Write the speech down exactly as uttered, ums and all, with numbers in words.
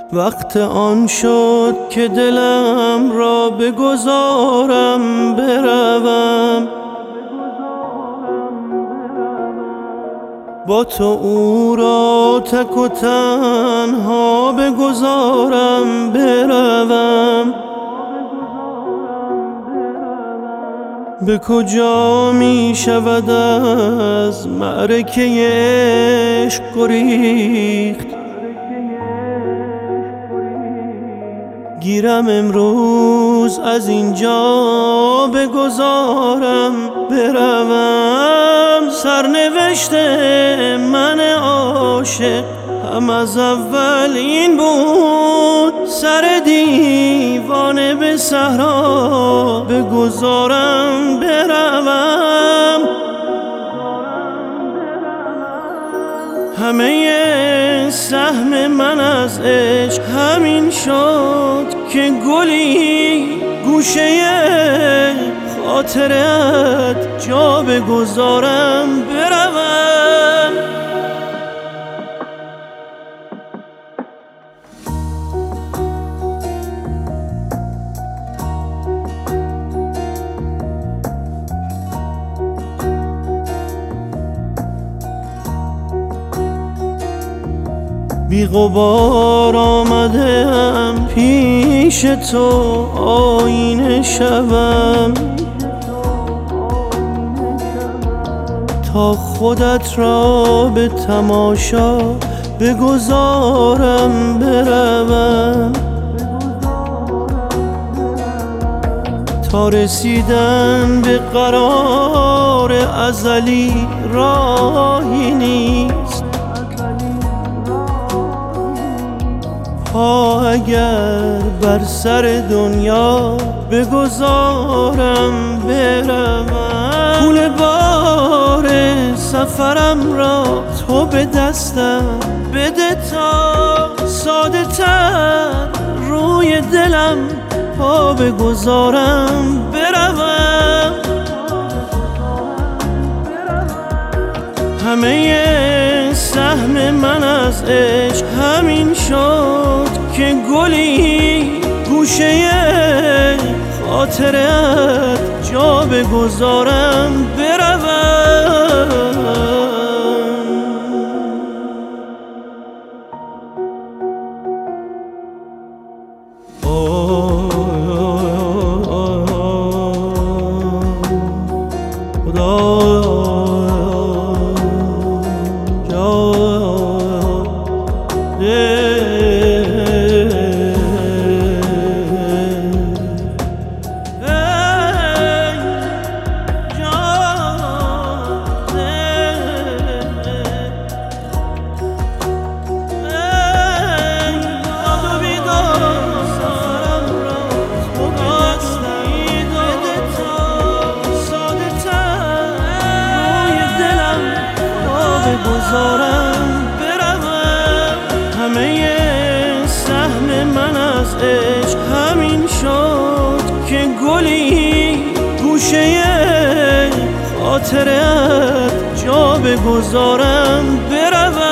وقت آن شد که دلم را بگذارم بروم، با تو او را تک و تنها بگذارم بروم. به کجا می شود از معرکه عشق گریخت؟ گیرم امروز از اینجا بگذارم بروم. سرنوشت من عاشق هم از اول این بود، سر دیوانه به صحرا بگذارم بروم. همه سهم من از عشق همین شد که گلی گوشه خاطرت جا بگذارم بروم. بی غبار آمدم پیش تو آینه شوم، تا خودت را به تماشا بگذارم بروم. تا رسیدن به قرار ازلی راهی نیست، پا اگر بر سر دنیا بگذارم بروم. پول بار سفرم را تو به دستم بده تا ساده تر روی دلم پا بگذارم بروم. همه سهم من از عشق همین شد که گلی گوشه خاطرت جا بگذارم بروم. بگذارم بروم. همه سهم من از عشق همین شد که گلی گوشه خاطرت جا بگذارم بروم.